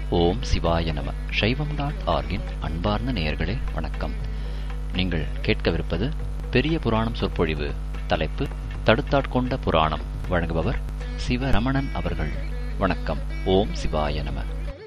ஓம் சிவாய நம. சைவம்.org-இன் அன்பார்ந்த நேயர்களே வணக்கம். நீங்கள் கேட்கவிருப்பது பெரிய புராணம் சொற்பொழிவு. தலைப்பு தடுத்தாட்கொண்ட புராணம். வழங்குபவர் சிவரமணன் அவர்கள். வணக்கம். ஓம் சிவாய நம.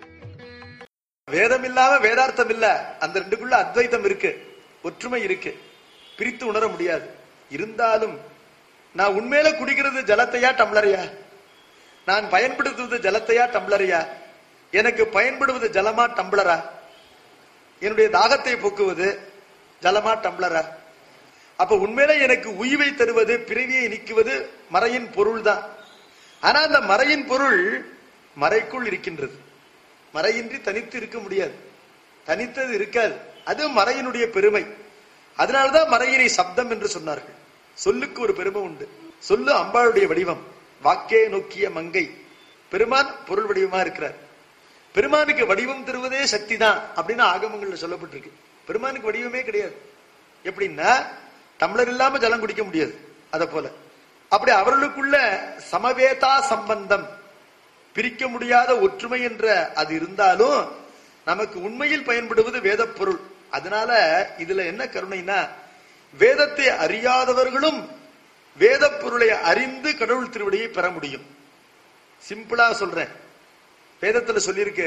வேதம் இல்லாம வேதார்த்தம் இல்ல. அந்த ரெண்டுக்குள்ள அத்வைதம் இருக்கு, ஒற்றுமை இருக்கு, பிரித்து உணர முடியாது. இருந்தாலும் நான் உண்மையில குடிக்கிறது ஜலத்தையா டம்ளரையா, நான் பயன்படுத்துவது ஜலத்தையா டம்ளரையா, எனக்கு பயன்படுவது ஜலமா டம்ளரா, என்னுடைய தாகத்தை போக்குவது ஜலமா டம்ளரா? அப்ப உண்மையில எனக்கு உய்வை தருவது, பிறவியை நீக்குவது மறையின் பொருள் தான். ஆனா அந்த மறையின் பொருள் மறைக்குள் இருக்கின்றது. மறையின்றி தனித்து இருக்க முடியாது, தனித்தது இருக்காது. அது மறையினுடைய பெருமை. அதனால்தான் மறையினை சப்தம் என்று சொன்னார்கள். சொல்லுக்கு ஒரு பெருமை உண்டு. சொல்லு அம்பாளுடைய வடிவம், வாக்கே நோக்கிய மங்கை. பெருமான் பொருள் வடிவமா இருக்கிறார். பெருமானுக்கு வடிவம் தருவதே சக்தி தான் அப்படின்னு ஆகமங்கள்ல சொல்லப்பட்டிருக்கு. பெருமானுக்கு வடிவமே கிடையாது. எப்படின்னா டம்ளர் இல்லாம ஜலம் குடிக்க முடியாது. அத போல அப்படி அவர்களுக்குள்ள சமவேதா சம்பந்தம், பிரிக்க முடியாத ஒற்றுமை என்ற அது இருந்தாலும் நமக்கு உண்மையில் பயன்படுவது வேத பொருள். அதனால இதுல என்ன கருணைனா, வேதத்தை அறியாதவர்களும் வேத பொருளை அறிந்து கடவுள் திருவடியை பெற முடியும். சிம்பிளா சொல்றேன். வேதத்துல சொல்லியிருக்கு,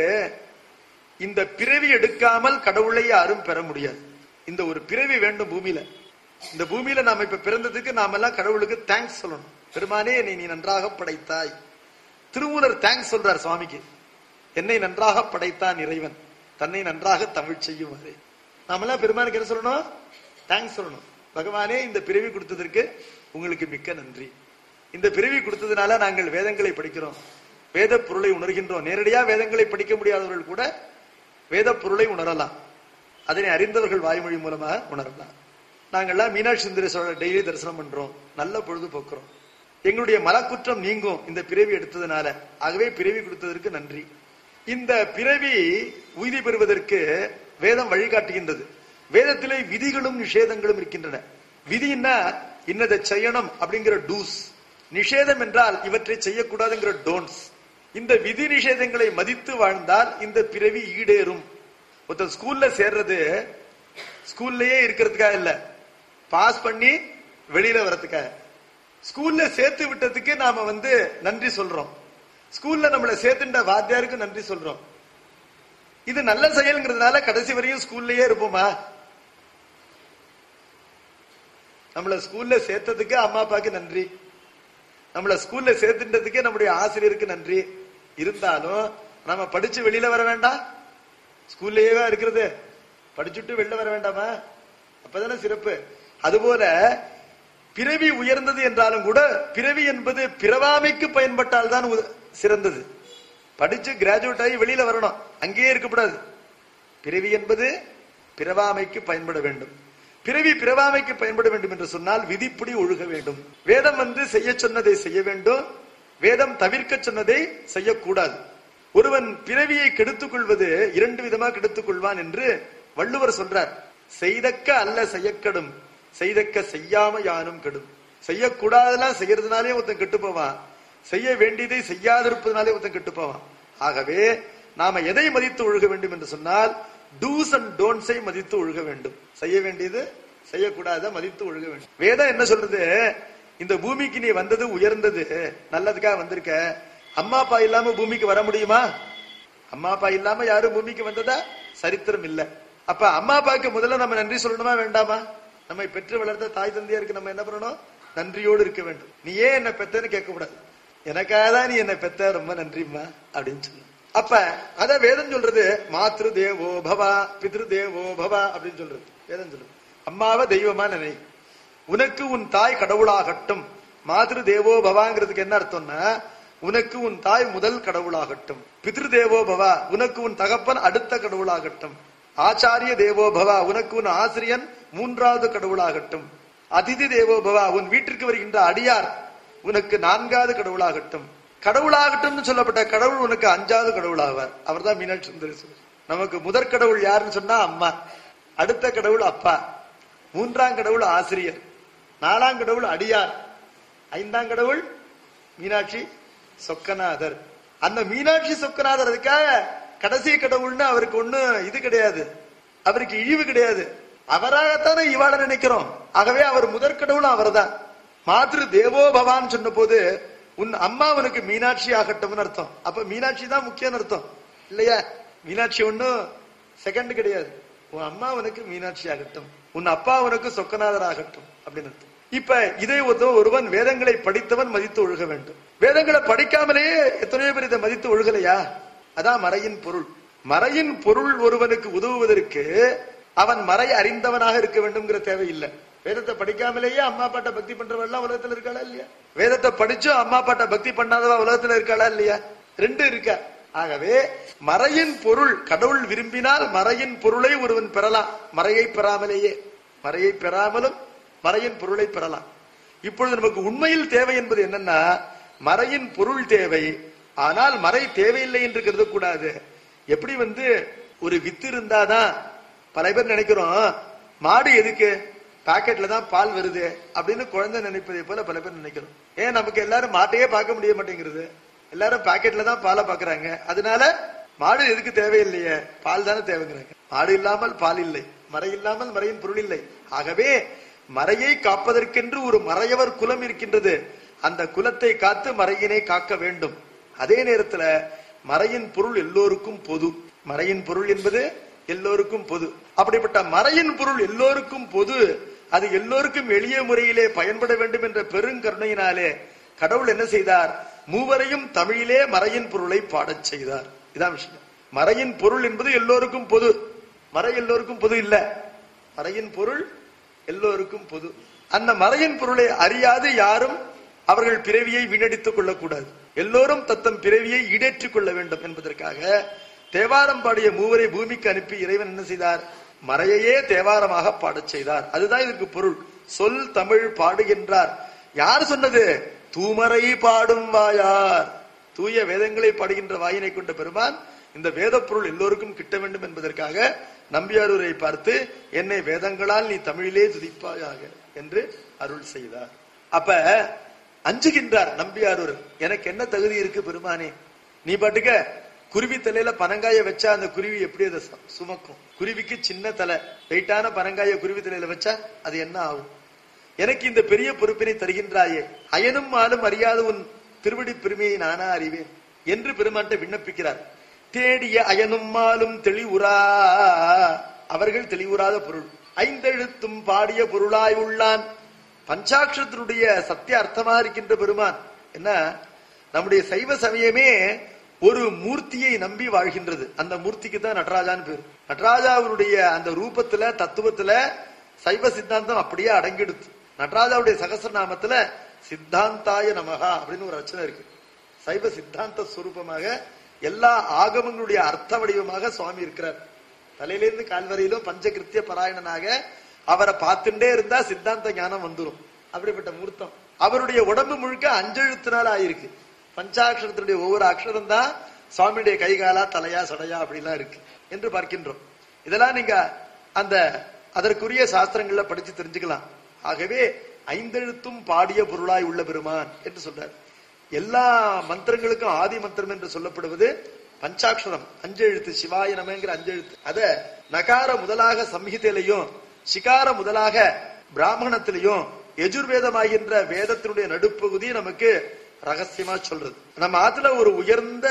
இந்த பிறவி எடுக்காமல் கடவுளை யாரும் பெற முடியாது. இந்த ஒரு பிறவி வேண்டும் பூமியில. இந்த பூமியில நாம இப்ப பிறந்ததுக்கு நாம எல்லாம் கடவுளுக்கு தேங்க்ஸ் சொல்லணும். பெருமானே என்னை நீ நன்றாக படைத்தாய். திருமூலர் தேங்க்ஸ் சொல்றார் சுவாமிக்கு. என்னை நன்றாக படைத்தான் இறைவன், தன்னை நன்றாக தமிழ் செய்யும் வரை. நாமெல்லாம் பெருமானுக்கு என்ன சொல்லணும்? தேங்க்ஸ் சொல்லணும். பகவானே இந்த பிறவி கொடுத்ததற்கு உங்களுக்கு மிக்க நன்றி. இந்த பிறவி கொடுத்ததுனால நாங்கள் வேதங்களை படிக்கிறோம், வேத பொருளை உணர்கின்றோம். நேரடியா வேதங்களை படிக்க முடியாதவர்கள் கூட வேத பொருளை உணரலாம். அதனை அறிந்தவர்கள் வாய்மொழி மூலமாக உணரலாம். நாங்கள்லாம் மீனாட்சி சுந்தரேஸ்வரர் டெய்லி தரிசனம் பண்றோம், நல்ல பொழுது போக்குறோம். எங்களுடைய மலக்குற்றம் நீங்கும் இந்த பிறவி எடுத்ததுனால. ஆகவே பிறவி கொடுத்ததற்கு நன்றி. இந்த பிறவி உய்தி பெறுவதற்கு வேதம் வழிகாட்டுகின்றது. வேதத்திலே விதிகளும் நிஷேதங்களும் இருக்கின்றன. விதின்னா இன்னதை செய்யணும் அப்படிங்கிற டூஸ், நிஷேதம் என்றால் இவற்றை செய்யக்கூடாதுங்கிற டோன்ட்ஸ். இந்த விதி நிஷேதங்களை மதித்து வாழ்ந்தால் இந்த பிறவி ஈடேறும். ஒருத்தர் ஸ்கூல்ல சேர்றது ஸ்கூல்லயே இருக்கிறதுக்காக இல்ல, பாஸ் பண்ணி வெளியில வர்றதுக்காக. ஸ்கூல்ல சேர்த்து விட்டதுக்கு நாம நன்றி சொல்றோம். ஸ்கூல்ல நம்மளை சேர்த்துட்ட வாத்தியாருக்கு நன்றி சொல்றோம். இது நல்ல செயல்ங்கிறதுனால கடைசி வரையும் ஸ்கூல்லயே இருப்போமா? நம்மள ஸ்கூல்ல சேர்த்ததுக்கு அம்மா அப்பாவுக்கு நன்றி, நம்மள ஸ்கூல்ல சேர்த்துட்டதுக்கு நம்முடைய ஆசிரியருக்கு நன்றி. இருந்தாலும் நம்ம படிச்சு வெளியில வர வேண்டாம்? ஸ்கூல்லயே இருக்கிறது, படிச்சுட்டு வெளில வர வேண்டாமா? அப்பதானே சிறப்பு. அதுபோல பிறவி உயர்ந்தது என்றாலும் கூட பிறவி என்பது பிறவாமைக்கு பயன்பட்டால் தான் சிறந்தது. படிச்சு கிராஜுவேட் ஆகி வெளியில வரணும், அங்கேயே இருக்கக்கூடாது. பிறவி என்பது பிறவாமைக்கு பயன்பட வேண்டும். பிறவி பிறவாமைக்கு பயன்பட வேண்டும் என்று சொன்னால் விதிப்படி ஒழுக வேண்டும். வேதம் செய்ய சொன்னதை செய்ய வேண்டும், வேதம் தவிர்க்க சொன்னதை செய்யக்கூடாது. ஒருவன் பிறவியை கெடுத்துக் கொள்வது இரண்டு விதமா கெடுத்துக் கொள்வான் என்று வள்ளுவர் சொல்றார். செய்தக்க அல்ல செய்யக்கடும், செய்தக்க செய்யாம யானும் கெடும். செய்யக்கூடாதெல்லாம் செய்யறதுனாலே ஒருத்தன் கெட்டு போவான், செய்ய வேண்டியதை செய்யாதிருப்பதனாலே ஒருத்தன் கெட்டு போவான். ஆகவே நாம எதை மதித்து ஒழுக வேண்டும் என்று சொன்னால் டூஸ் அண்ட் டோன்ட்ஸை மதித்து ஒழுக வேண்டும். செய்ய வேண்டியது செய்யக்கூடாத மதித்து ஒழுக வேண்டும். வேதம் என்ன சொல்றது? இந்த பூமிக்கு நீ வந்தது உயர்ந்தது, நல்லதுக்காக வந்திருக்க. அம்மா அப்பா இல்லாம பூமிக்கு வர முடியுமா? அம்மா அப்பா இல்லாம யாரும் பூமிக்கு வந்ததா சரித்திரம் இல்ல. அப்ப அம்மா அப்பாவுக்கு முதல்ல நம்ம நன்றி சொல்லணுமா வேண்டாமா? நம்மை பெற்று வளர்த்த தாய் தந்தையருக்கு நம்ம என்ன பண்ணணும்? நன்றியோடு இருக்க வேண்டும். நீ ஏன் என்ன பெத்தன்னு கேட்க கூடாது. எனக்காக தான் நீ என்ன பெத்த, ரொம்ப நன்றிம்மா அப்படின்னு சொல்லு. அப்ப அத வேதம் சொல்றது. மாத்ரு தேவோ பவா பித்ரு தேவோ பவா அப்படின்னு சொல்றது வேதம் சொல்றது. அம்மாவை தெய்வமா நினை, உனக்கு உன் தாய் கடவுளாகட்டும். மாத்ரு தேவோ பவாங்கிறதுக்கு என்ன அர்த்தம்னா, உனக்கு உன் தாய் முதல் கடவுளாகட்டும். பித்ரு தேவோ பவா, உனக்கு உன் தகப்பன் அடுத்த கடவுளாகட்டும். ஆச்சாரிய தேவோ பவா, உனக்கு உன் ஆசிரியன் மூன்றாவது கடவுளாகட்டும். அதிதி தேவோ பவா, உன் வீட்டிற்கு வருகின்ற அடியார் உனக்கு நான்காவது கடவுளாகட்டும். கடவுளாகட்டும் சொல்லப்பட்ட கடவுள் உனக்கு அஞ்சாவது கடவுளாவார். அவர் தான் மீனாட்சி சுந்தரேஸ்வரர். நமக்கு முதற் கடவுள் யாருன்னு சொன்னா அம்மா, அடுத்த கடவுள் அப்பா, மூன்றாம் கடவுள் ஆசிரியர், நாலாம் கடவுள் அடியார், ஐந்தாம் கடவுள் மீனாட்சி சொக்கநாதர். அந்த மீனாட்சி சொக்கநாதர் அதுக்காக கடைசி கடவுள்னு அவருக்கு ஒண்ணு இது கிடையாது, அவருக்கு இழிவு கிடையாது. அவராகத்தானே இவாள நினைக்கிறோம். ஆகவே அவர் முதற் கடவுளும் அவர் தான். மாத்ரு தேவோ பவான் சொன்ன போது உன் அம்மா உனக்கு மீனாட்சி ஆகட்டும்னு அர்த்தம். அப்ப மீனாட்சி தான் முக்கியம் அர்த்தம் இல்லையா? மீனாட்சி ஒன்னும் செகண்ட் கிடையாது. உன் அம்மா உனக்கு மீனாட்சி ஆகட்டும், உன் அப்பா உனக்கு சொக்கநாதர் ஆகட்டும் அப்படின்னு அர்த்தம். இப்ப இதை ஒருவன் வேதங்களை படித்தவன் மதித்து ஒழுக வேண்டும். வேதங்களை படிக்காமலேயே எத்தனையோ பேர் இதை மதித்து ஒழுகலையா? அதான் மறையின் பொருள். மறையின் பொருள் ஒருவனுக்கு உதவுவதற்கு அவன் மறை அறிந்தவனாக இருக்க வேண்டும்ங்கிற தேவையில்லை. வேதத்தை படிக்காமலேயே அம்மா பாட்ட பக்தி பண்றவெல்லாம் உலகத்துல இருக்காளா இல்லையா? வேதத்தை படிச்சும் அம்மா பாட்ட பக்தி பண்ணாதவா உலகத்துல இருக்காளா இல்லையா? ரெண்டு இருக்கா. ஆகவே மறையின் பொருள் கடவுள் விரும்பினால் மறையின் பொருளை ஒருவன் பெறலாம். மறையை பெறாமலேயே, மறையை பெறாமலும் மறையின் பொருளை பெறலாம். இப்பொழுது நமக்கு உண்மையில் தேவை என்பது என்னன்னா, மறையின் பொருள் தேவை. ஆனால் மறை தேவையில்லை என்று கருதக்கூடாது. எப்படி ஒரு வித்து இருந்தாதான், பல பேர் நினைக்கிறோம் மாடு எதுக்கு பாக்கெட்ல தான் பால் வருது அப்படின்னு குழந்தை நினைப்பதை போல பல பேர் நினைக்கிறோம். ஏன் நமக்கு எல்லாரும் மாட்டையே பார்க்க முடிய மாட்டேங்கிறது, எல்லாரும் பாக்கெட்ல தான் பாலை பாக்குறாங்க. அதனால மாடு எதுக்கு தேவையில்லையே, பால் தானே தேவைங்கிறாங்க. மாடு இல்லாமல் பால் இல்லை, மறை இல்லாமல் மறையின் பொருள் இல்லை. ஆகவே மறையை காப்பதற்கென்று ஒரு மறையவர் குலம் இருக்கின்றது. அந்த குலத்தை காத்து மறையினை காக்க வேண்டும். அதே நேரத்துல மறையின் பொருள் எல்லோருக்கும் பொது. மறையின் பொருள் என்பது எல்லோருக்கும் பொது. அப்படிப்பட்ட மறையின் பொருள் எல்லோருக்கும் பொது. அது எல்லோருக்கும் எளிய முறையிலே பயன்பட வேண்டும் என்ற பெருங்கருணையினாலே கடவுள் என்ன செய்தார்? மூவரையும் தமிழிலே மறையின் பொருளை பாடச் செய்தார். இதான் விஷயம். மறையின் பொருள் என்பது எல்லோருக்கும் பொது. மறை எல்லோருக்கும் பொது இல்ல, மறையின் பொருள் எல்லோருக்கும் பொது. அந்த மறையின் பொருளை அறியாது யாரும் அவர்கள் பிறவியை வீணடித்துக் கொள்ளக்கூடாது. எல்லோரும் தத்தம் பிறவியை ஈடேற்றிக் கொள்ள வேண்டும் என்பதற்காக தேவாரம் பாடிய மூவரை பூமிக்கு அனுப்பி இறைவன் என்ன செய்தார்? மறையையே தேவாரமாக பாடச் செய்தார். அதுதான் இதற்கு பொருள். சொல் தமிழ் பாடுகின்றார். யார் சொன்னது? தூமறை பாடும் வாயார். தூய வேதங்களை பாடுகின்ற வாயினை கொண்ட பெருமான் இந்த வேத பொருள் எல்லோருக்கும் கிட்ட வேண்டும் என்பதற்காக நம்பியாரூரை பார்த்து என்னை வேதங்களால் நீ தமிழிலே துதிப்பாயாக என்று அருள் செய்தார். அப்ப அஞ்சுகின்றார் நம்பியாரூர். எனக்கு என்ன தகுதி இருக்கு பெருமானே? நீ பாட்டுக்க குருவி தலையில பனங்காய வச்சா அந்த குருவி எப்படி அதை சுமக்கும்? குருவிக்கு சின்ன தலை, வெயிட்டான பனங்காய குருவி தலையில வச்சா அது என்ன ஆகும்? எனக்கு இந்த பெரிய பொறுப்பினை தருகின்றாயே, அயனும் ஆளும் அறியாத உன் திருவடி பெருமையை நானா அறிவேன் என்று பெருமான்ட்ட விண்ணப்பிக்கிறார். தேடிய அயனும் ஆளும் தெளிவுரா, அவர்கள் தெளிவுறாத பொருள். ஐந்தெழுத்தும் பாடிய பொருளாய் உள்ளான். பஞ்சாட்சரத்தினுடைய சத்திய அர்த்தமா இருக்கின்ற பெருமான். என்ன, நம்முடைய சைவ சமயமே ஒரு மூர்த்தியை நம்பி வாழ்கின்றது. அந்த மூர்த்திக்கு தான் நடராஜான்னு பேரு. நடராஜாவுடைய அந்த ரூபத்துல தத்துவத்துல சைவ சித்தாந்தம் அப்படியே அடங்கிடுது. நடராஜாவுடைய சகஸ்ரநாமத்துல சித்தாந்தாய நமகா அப்படின்னு ஒரு ரச்சனை இருக்கு. சைவ சித்தாந்த ஸ்வரூபமாக எல்லா ஆகமங்களுடைய அர்த்த வடிவமாக சுவாமி இருக்கிறார். தலையிலிருந்து கால்வரையிலும் பஞ்சகிருத்திய பராயணனாக அவரை பார்த்துட்டே இருந்தா சித்தாந்த ஞானம் வந்துடும். அப்படிப்பட்ட மூர்த்தம். அவருடைய உடம்பு முழுக்க அஞ்செழுத்தினால ஆயிருக்கு. பஞ்சாட்சரத்தினுடைய ஒவ்வொரு அக்ஷரம் தான் சுவாமியுடைய கைகாலா தலையா சடையா அப்படிலாம் இருக்கு என்று பார்க்கின்றோம். இதெல்லாம் நீங்க அந்த அதற்குரிய சாஸ்திரங்கள்ல படிச்சு தெரிஞ்சுக்கலாம். ஆகவே ஐந்தெழுத்தும் பாடிய பொருளாய் உள்ள பெருமான் என்று சொல்றார். எல்லா மந்திரங்களுக்கும் ஆதி மந்திரம் என்று சொல்லப்படுவது பஞ்சாட்சரம், அஞ்செழுத்து. சிவாய நமங்கிற அஞ்செழுத்து. அத நகார முதலாக சம்ஹிதையிலையும் சிகார முதலாக பிராமணத்திலையும் யஜுர்வேதமாகின்ற வேதத்தினுடைய நடுப்பகுதி நமக்கு ரகசியமா சொல்றது. நம்ம ஆத்துல ஒரு உயர்ந்த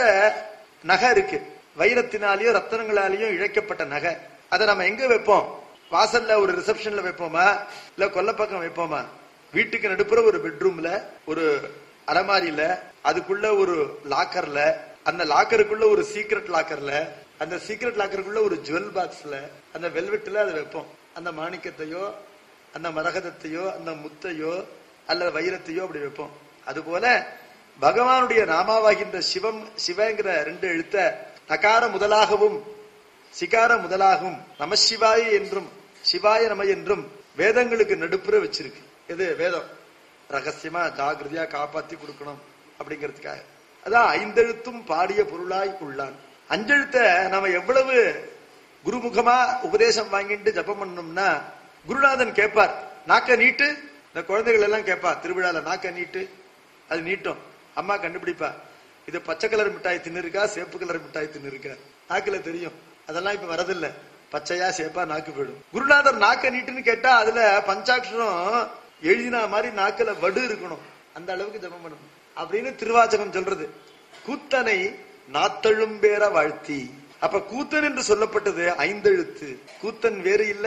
நகை இருக்கு, வைரத்தினாலேயும் ரத்தனங்களாலேயும் இழைக்கப்பட்ட நகை. அதை நம்ம எங்க வைப்போம்? வாசல்ல ஒரு ரிசப்ஷன்ல வைப்போமா, இல்ல கொல்லப்பக்கம் வைப்போமா? வீட்டுக்கு நடுப்புற ஒரு பெட்ரூம்ல, ஒரு அலமாரியில, அதுக்குள்ள ஒரு லாக்கர்ல, அந்த லாக்கருக்குள்ள ஒரு சீக்ரெட் லாக்கர்ல, அந்த சீக்ரெட் லாக்கருக்குள்ள ஒரு ஜுவல் பாக்ஸ்ல, அந்த வெல்வெட்ல அதை வைப்போம். அந்த மாணிக்கத்தையோ அந்த மரகதத்தையோ அந்த முத்தையோ அல்ல வைரத்தையோ அப்படி வைப்போம். அதுபோல பகவானுடைய நாமாவாகின்ற சிவம், சிவங்கிற ரெண்டு எழுத்த நகார முதலாகவும் சிகார முதலாகவும் நமசிவாய என்றும் சிவாய நம என்றும் வேதங்களுக்கு நடுப்புற வச்சிருக்கு. எது வேதம்? ரகசியமா ஜாகிரதையா காப்பாத்தி கொடுக்கணும் அப்படிங்கிறதுக்காக. அதான் ஐந்தெழுத்தும் பாடிய பொருளாய் உள்ளான். அஞ்செழுத்த நாம எவ்வளவு குருமுகமா உபதேசம் வாங்கிட்டு ஜபம் பண்ணோம்னா, குருநாதன் கேட்பார் நாக்க நீட்டு. இந்த குழந்தைகள் எல்லாம் கேட்பா திருவிழால நாக்க நீட்டு, அது நீட்டும். அம்மா கண்டுபிடிப்பா இது பச்சை கலர் மிட்டாய் தின்னு இருக்கா, சேப்பு கலர் மிட்டாய் தின்னு இருக்கா, நாக்குல தெரியும். அதெல்லாம் இப்ப வரதில்ல. பச்சையா சேப்பா நாக்கு போயிடும். குருநாதர் நாக்க நீட்டுன்னு கேட்டா அதுல பஞ்சாட்சரம் எழுதினா மாதிரி நாக்குல வடு இருக்கணும். அந்த அளவுக்கு ஜபம் பண்ணணும் அப்படின்னு திருவாச்சகம் சொல்றது. கூத்தனை நாத்தழும் பேர வாழ்த்தி. அப்ப கூத்தன் என்று சொல்லப்பட்டது 5 எழுத்து. கூத்தன் வேறு இல்ல,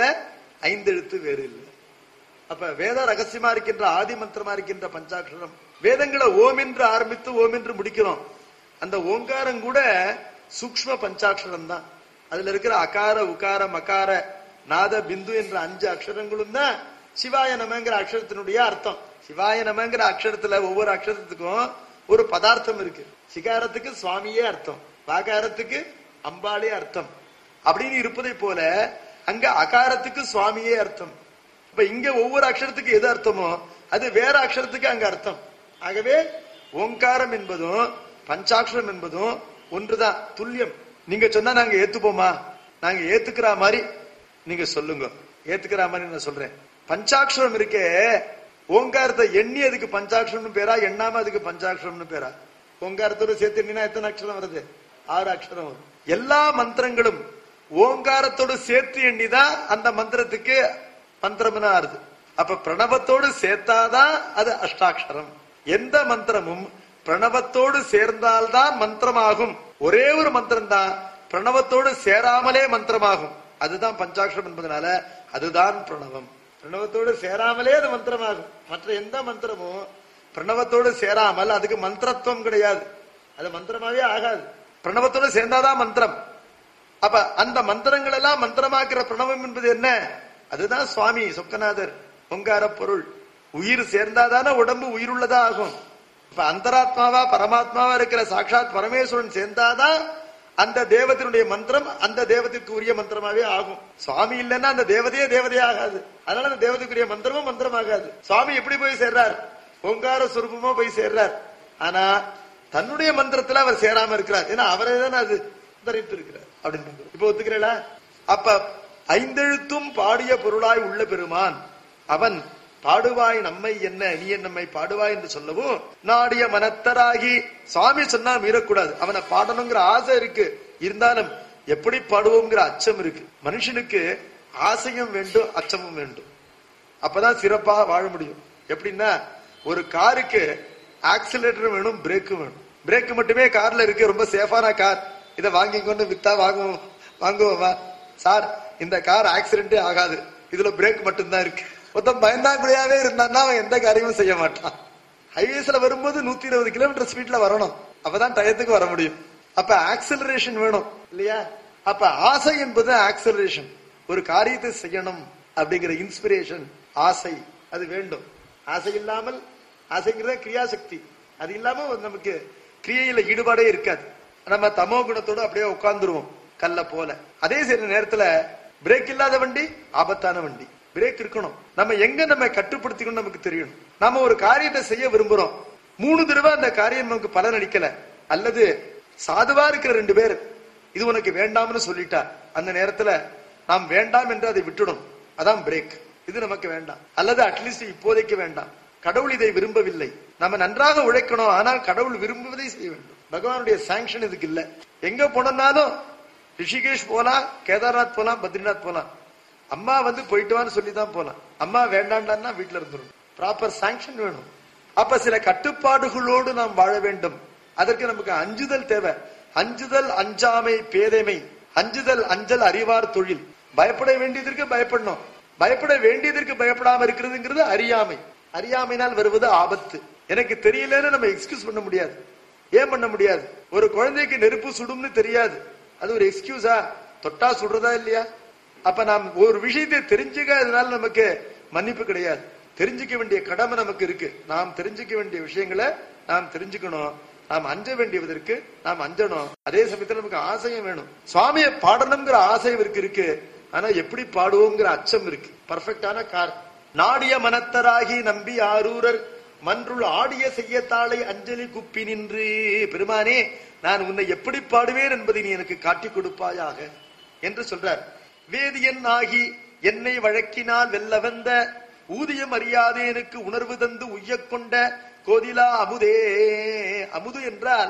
5 எழுத்து வேறு இல்ல. அப்ப வேத ரகசியமா இருக்கின்ற ஆதி மந்திரமா இருக்கின்ற பஞ்சாட்சரம். வேதங்களை ஓம் என்று ஆரம்பித்து ஓம் என்று முடிக்கிறோம். அந்த ஓங்காரம் கூட சூக்ஷ்ம பஞ்சாட்சரம் தான். அதுல இருக்கிற அகார உகார மகார நாத பிந்து என்ற 5 அக்ஷரங்களும் தான் சிவாய நமங்கிற அக்ஷரத்தினுடைய அர்த்தம். சிவாய நமங்கிற அக்ஷரத்துல ஒவ்வொரு அக்ஷரத்துக்கும் ஒரு பதார்த்தம் இருக்கு. சிகாரத்துக்கு சுவாமியே அர்த்தம், வாகாரத்துக்கு அம்பாளே அர்த்தம். அப்படின்னு இருப்பதை போல அங்க அகாரத்துக்கு சுவாமியே அர்த்தம். இப்ப இங்க ஒவ்வொரு அக்ஷரத்துக்கு எது அர்த்தமோ அது வேற அக்ஷரத்துக்கு அங்க அர்த்தம். ஆகவே ஓங்காரம் என்பதும் பஞ்சாட்சரம் என்பதும் ஒன்றுதான், துல்லியம். நீங்க சொன்னா நாங்க ஏத்துப்போமா? நாங்க ஏத்துக்கிற மாதிரி நீங்க சொல்லுங்க. ஏத்துக்கிற மாதிரி நான் சொல்றேன். பஞ்சாட்சரம் இருக்கே, ஓங்காரத்தை எண்ணி அதுக்கு பஞ்சாட்சரம்னு பேரா, எண்ணாம அதுக்கு பஞ்சாட்சரம்னு பேரா? ஓங்காரத்தோட சேர்த்து எண்ணினா எத்தனை அக்ஷரம் வருது? 6 அக்ஷரம் வரும். எல்லா மந்திரங்களும் ஓங்காரத்தோடு சேர்த்து எண்ணிதான் அந்த மந்திரத்துக்கு மந்திரம்னு ஆறுது. அப்ப பிரணவத்தோடு சேர்த்தாதான் அது அஷ்டாட்சரம். எந்த மந்திரமும் பிரணவத்தோடு சேர்ந்தால்தான் மந்திரமாகும். ஒரே ஒரு மந்திரம் தான் பிரணவத்தோடு சேராமலே மந்திரமாகும். அதுதான் பஞ்சாட்சரம் என்பதனால அதுதான் பிரணவம். பிரணவத்தோடு சேராமலே அது மந்திரமாகும். மற்ற எந்த மந்திரமும் பிரணவத்தோடு சேராமல் அதுக்கு மந்திரத்துவம் கிடையாது, அது மந்திரமாவே ஆகாது. பிரணவத்தோடு சேர்ந்தாதான் மந்திரம். அப்ப அந்த மந்திரங்கள் எல்லாம் மந்திரமாக்குற பிரணவம் என்பது என்ன? அதுதான் சுவாமி சொக்கநாதர் ஓங்கார பொருள். உயிர் சேர்ந்தாதான உடம்பு உயிருள்ளதா ஆகும். இப்ப அந்தராத்மாவா பரமாத்மாவா இருக்கிற சாட்சாத் பரமேஸ்வரன் சேர்ந்தாதான் அந்த தேவத்தினுடைய மந்திரம் அந்த தேவத்திற்கு உரிய மந்திரமாவே ஆகும். சுவாமி இல்லைன்னா அந்த தேவதையே தேவதையே ஆகாது. அதனால அந்த தேவதைக்குரிய மந்திரமும் மந்திரம் ஆகாது. சுவாமி எப்படி போய் சேர்றார்? ஓங்கார சுரூபமா போய் சேர்றார். ஆனா தன்னுடைய மந்திரத்துல அவர் சேராம இருக்கிறார். ஏன்னா அவரே தானே அது தரித்து இருக்கிறார் அப்படின்னு இப்ப ஒத்துக்கிறீங்களா? அப்ப 5 எழுத்தும் பாடிய பொருளாய் உள்ள பெருமான் அவன் பாடுவாய் நம்மை என்ன நீ நம்மை பாடுவாய் என்று சொல்லவும் நாடிய மனத்தராகி சுவாமி சொன்னா மீறக்கூடாது. அவனை பாடணுங்கிற ஆசை இருக்கு, இருந்தாலும் எப்படி பாடுவோங்கிற அச்சம் இருக்கு. மனுஷனுக்கு ஆசையும் வேண்டும் அச்சமும் வேண்டும், அப்பதான் சிறப்பாக வாழ முடியும். எப்படின்னா ஒரு காருக்கு ஆக்சிலேட்டர் வேணும், பிரேக்கும் வேணும். பிரேக் மட்டுமே கார்ல இருக்கு, ரொம்ப சேஃபான கார், இதை வாங்கி கொண்டு வித்தா வாங்குவோமா? சார் இந்த கார் ஆக்சிடென்டே ஆகாது, இதுல பிரேக் மட்டும்தான் இருக்கு. மொத்தம் பயந்தாங்குடியாவே இருந்தான்னா அவன் எந்த காரியமும் செய்ய மாட்டான். ஹைவேஸ்ல வரும்போது 120 கிலோமீட்டர் ஸ்பீட்ல வரணும், அப்பதான் டயத்துக்கு வர முடியும். அப்ப ஆக்சிலரேஷன் வேணும் இல்லையா? அப்ப ஆசை என்பது ஆக்சிலரேஷன். ஒரு காரியத்தை செய்யணும் அப்படிங்கிற இன்ஸ்பிரேஷன், ஆசை அது வேண்டும். ஆசை இல்லாமல், ஆசைங்கிறத கிரியாசக்தி, அது இல்லாம நமக்கு கிரியையில ஈடுபாடே இருக்காது. நம்ம தமோ குணத்தோட அப்படியே உட்கார்ந்துருவோம் கல்ல போல. அதே சில நேரத்துல பிரேக் இல்லாத வண்டி ஆபத்தான வண்டி. பிரேக் இருக்கணும். நம்ம எங்க நம்ம கட்டுப்படுத்திக்கணும் நமக்கு தெரியணும். நம்ம ஒரு காரியத்தை செய்ய விரும்புறோம், 3 தடவை அந்த காரியம் நமக்கு பலன் அளிக்கல, அல்லது சாதுவா இருக்கிற 2 பேர் இது உனக்கு வேண்டாம்னு சொல்லிட்டா, அந்த நேரத்துல நாம் வேண்டாம் என்று அதை விட்டுடும். அதான் பிரேக். இது நமக்கு வேண்டாம், அல்லது அட்லீஸ்ட் இப்போதைக்கு வேண்டாம். கடவுள் இதை விரும்பவில்லை, நம்ம நன்றாக உழைக்கணும், ஆனால் கடவுள் விரும்புவதை செய்ய வேண்டும். பகவானுடைய சாங்ஷன் இதுக்கு இல்ல. எங்க போனாலும் ரிஷிகேஷ் போலாம், கேதார்நாத் போலாம், பத்ரிநாத் போலாம், அம்மா போயிட்டு வான்னு சொல்லிதான் போலாம். அம்மா வேண்டாண்டான்னா வீட்டுல இருந்துடும். ப்ராப்பர் சாங்ஷன் வேணும். அப்ப சில கட்டுப்பாடுகளோடு நாம் வாழ வேண்டும். அதற்கு நமக்கு அஞ்சுதல் தேவை. அஞ்சுதல் அஞ்சாமை பேதைமை, அஞ்சுதல் அஞ்சல் அறிவார் தொழில். பயப்பட வேண்டியதற்கு பயப்படணும், பயப்பட வேண்டியதற்கு பயப்படாம இருக்கிறதுங்கிறது அறியாமை. அறியாமையினால் வருவது ஆபத்து. எனக்கு தெரியலன்னு நம்ம எக்ஸ்கியூஸ் பண்ண முடியாது. ஏன் பண்ண முடியாது? ஒரு குழந்தைக்கு நெருப்பு சுடும்னு தெரியாது, அது ஒரு எக்ஸ்கியூஸா? தொட்டா சுடுறதா இல்லையா? அப்ப நாம் ஒரு விஷயத்தை தெரிஞ்சுக்காதனால நமக்கு மன்னிப்பு கிடையாது. தெரிஞ்சுக்க வேண்டிய கடமை நமக்கு இருக்கு. நாம் தெரிஞ்சுக்க வேண்டிய விஷயங்களை நாம் தெரிஞ்சுக்கணும். நாம் அஞ்ச வேண்டியதற்கு நாம் அஞ்சணும். அதே சமயத்துல நமக்கு ஆசையும் வேணும். சுவாமியை பாடணுங்கிற ஆசை இருக்கு, ஆனா எப்படி பாடுவோங்கிற அச்சம் இருக்கு. பர்ஃபெக்டான கார். நாடிய மனத்தராகி நம்பி ஆரூரர் மன்றுள் ஆடிய செய்யத்தாளை அஞ்சலி குப்பி நின்று, பெருமானே நான் உன்னை எப்படி பாடுவேன் என்பதை நீ எனக்கு காட்டிக் கொடுப்பாயாக என்று சொல்றார். வேதியன் ஆகி என்னை வழக்கினால் வெல்ல வந்த ஊதியம் அறியாதேனுக்கு உணர்வு தந்து உய்ய கொண்ட கோதிலா அமுதே. அமுது என்றால்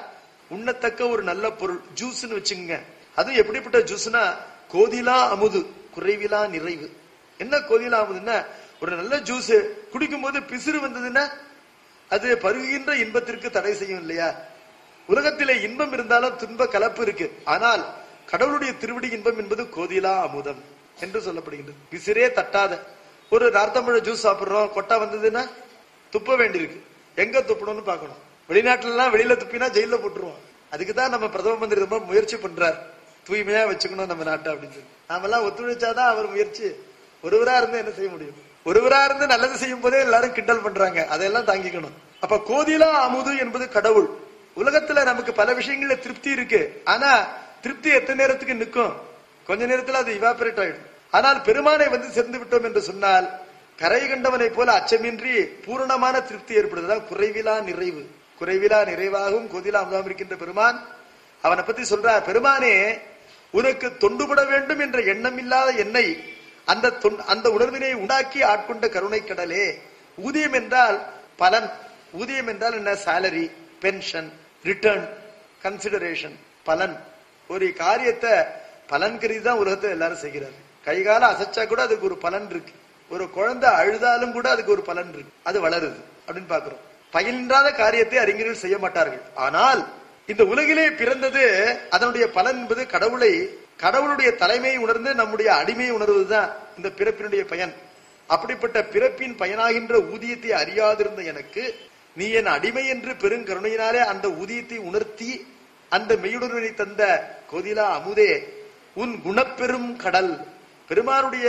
உண்ணத்தக்க ஒரு நல்ல பொருள் ஜூஸ்ன்னு வச்சுங்க. அதுவும் எப்படிப்பட்ட ஜூஸ்னா கோதிலா அமுது குறைவிலா நிறைவு. என்ன கோதிலா அமுதுன்னா ஒரு நல்ல ஜூஸ் குடிக்கும் போது பிசிறு வந்ததுன்னா அது பருகுகின்ற இன்பத்திற்கு தடை செய்யும் இல்லையா? உலகத்திலே இன்பம் இருந்தாலும் துன்ப கலப்பு இருக்கு. ஆனால் கடவுளுடைய திருவடி இன்பம் என்பது கோதிலா அமுதம் என்று சொல்லப்படுகின்றது. பிசிறே தட்டாத ஒரு நார்த்தம்பழ ஜூஸ் சாப்பிடுறோம், கொட்டா வந்ததுன்னா துப்ப வேண்டியிருக்கு. எங்க துப்பணும்னு பாக்கணும். வெளிநாட்டுல எல்லாம் வெளியில துப்பினா ஜெயில போட்டுருவோம். அதுக்குதான் நம்ம பிரதம மந்திரி ரொம்ப முயற்சி பண்றார், தூய்மையா வச்சுக்கணும் நம்ம நாட்டை அப்படின்னு சொல்லி. நாம எல்லாம் ஒத்துழைச்சாதான் அவர் முயற்சி. ஒருவரா இருந்து என்ன செய்ய முடியும்? ஒருவரா இருந்து நல்லது செய்யும் போதே எல்லாரும் கிண்டல் பண்றாங்க, அதெல்லாம் தாங்கிக்கணும். அப்ப கோதிலா அமுது என்பது கடவுள். உலகத்துல நமக்கு பல விஷயங்கள்ல திருப்தி இருக்கு. ஆனா திருப்தி எத்தனை நேரத்துக்கு நிற்கும்? கொஞ்ச நேரத்துல அது இவாபரேட் ஆயிடும். ஆனால் பெருமானை வந்து சேர்ந்து விட்டோம் என்று சொன்னால் கரை கண்டவனை போல அச்சமின்றி பூரணமான திருப்தி ஏற்படுதுதான் குறைவிலா நிறைவு. குறைவிலா நிறைவாகவும் கோதிலா அமுதாகவும் இருக்கின்ற பெருமான். அவனை பத்தி சொல்றார், பெருமானே உனக்கு தொண்டுபட வேண்டும் என்ற எண்ணம் இல்லாத என்னை அந்த உணர்வினை உண்டாக்கி ஆட்கொண்ட கருணை கடலே. ஊதியம் என்றால் பலன். ஊதியம் என்றால் என்ன? சாலரி, பென்ஷன், ரிட்டர்ன், கன்சிடரேஷன், பலன். ஒரு காரியத்தை பலன் கருதிதான் உலகத்தை எல்லாரும் செய்கிறாரு. கைகால அசைச்சா கூட அதுக்கு ஒரு பலன் இருக்கு. ஒரு குழந்தை அழுதாலும் கூட அதுக்கு ஒரு பலன் இருக்கு, அது வளருது அப்படின்னு பாக்குறோம். பயனில்லாத காரியத்தை அறிஞர்கள் செய்ய மாட்டார்கள். ஆனால் இந்த உலகிலே பிறந்தது அதனுடைய பலன் என்பது கடவுளுடைய தலைமையை உணர்ந்து நம்முடைய அடிமையை உணர்வதுதான் இந்த பிறப்பினுடைய பயன். அப்படிப்பட்ட பிறப்பின் பயனாகின்ற ஊதியத்தை அறியாதிருந்த எனக்கு நீ என் அடிமை என்று பெருங்கருணையினாலே அந்த ஊதியத்தை உணர்த்தி அந்த மெய்யுணர்வினை தந்த கோதிலா அமுதே, உன் குணப்பெரும் கடல். பெருமானுடைய